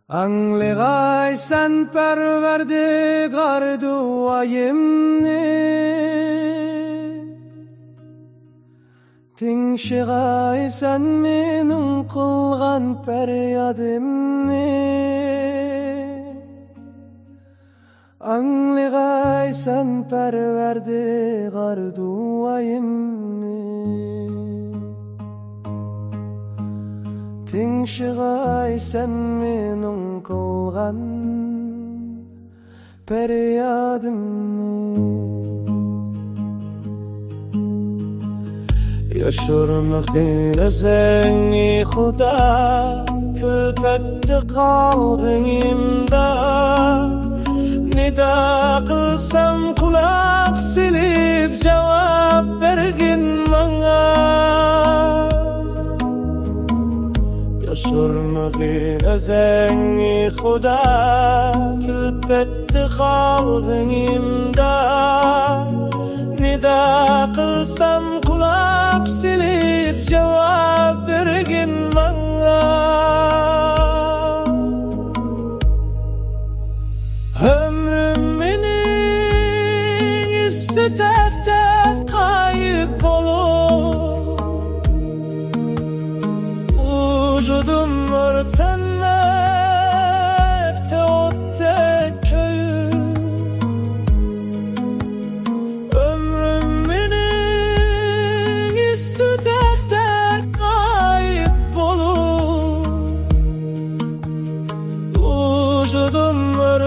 Anligaysan Perverdigar duayimni Tingshigaysan mening qilgan feryadimni Anligaysan Perverdigar duayimni Tingshigaysan mening qilgan feryadimni Yaşırmak dileseni Xuda Külfetdi qalbingimda Nida qilsam quloq silib javob bergin manga Yaşırmak dileseni Xuda Külfetdi qalbingimda Nida qilsam quloq silib javob bergin manga Ömrüm mening istetakda qayib bolup Vujudum örtenmekte o'tdek köyüp Ömrüm mening istetakda qayib bolup Vujudum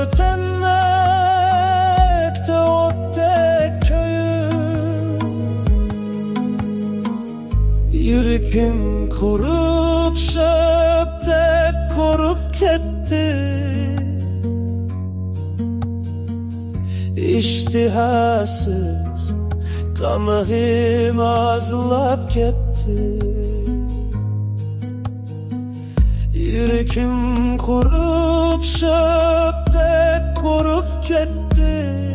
örtenmekte o'tdek köyüp Yüreğim quruq şöpdek qurib ketdi İştihasız tamağım azlab ketdi Yüreğim quruq şöpdek qurib ketdi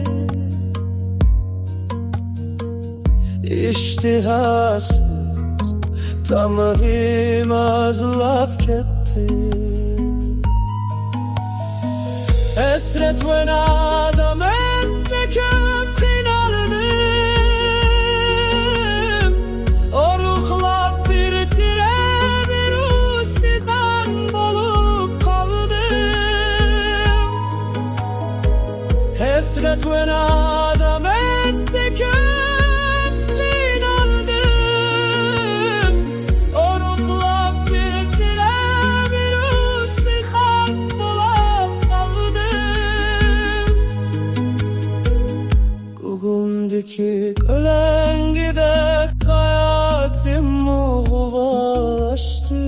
İştihasız tamağım azlab ketdi Esret ve nadamet'te köp kıynalanım Oruqlab bir tire bir ustidan bolup kaldım Esret ve nadamet'te köp Ki ölen gidek hayatım muğulaştı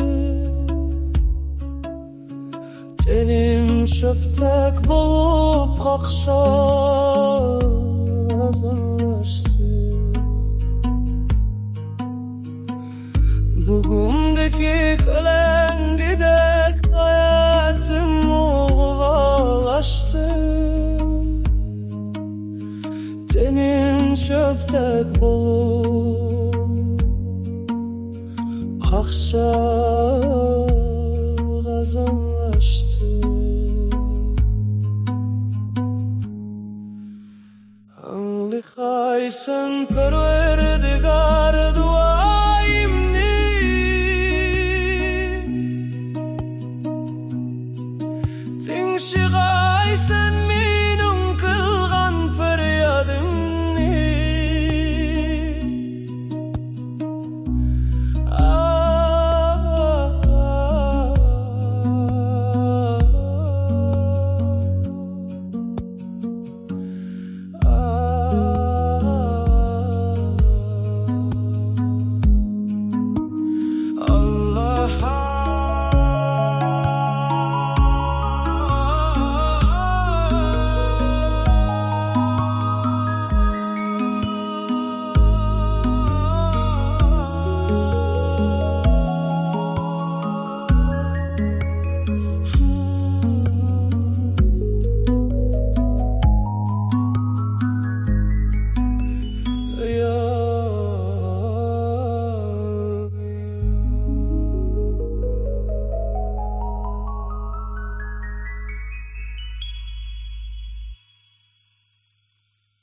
Tenim şöptek bolup kakşazanlaştı Bugündeki ölen gidek hayatım muğulaştı Tenim şöptek bolup kakşazanlaştı Anligaysan Perverdigar duayimni Tingshigaysan